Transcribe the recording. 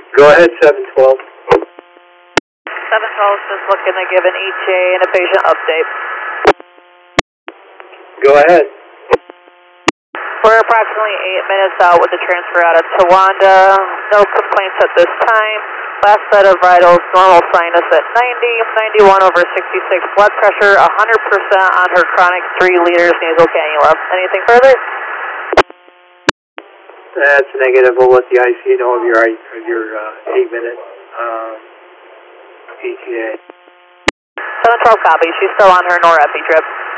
Go ahead, 712. 712 is just looking to give an ETA and a patient update. Go ahead. We're approximately 8 minutes out with the transfer out of Towanda. No complaints at this time. Last set of vitals, normal sinus at 90, 91 over 66 blood pressure, 100% on her chronic 3 liters nasal cannula. Anything further? That's negative. We'll let the IC know of your 8-minute ETA. 712 copy. She's still on her norepi drip.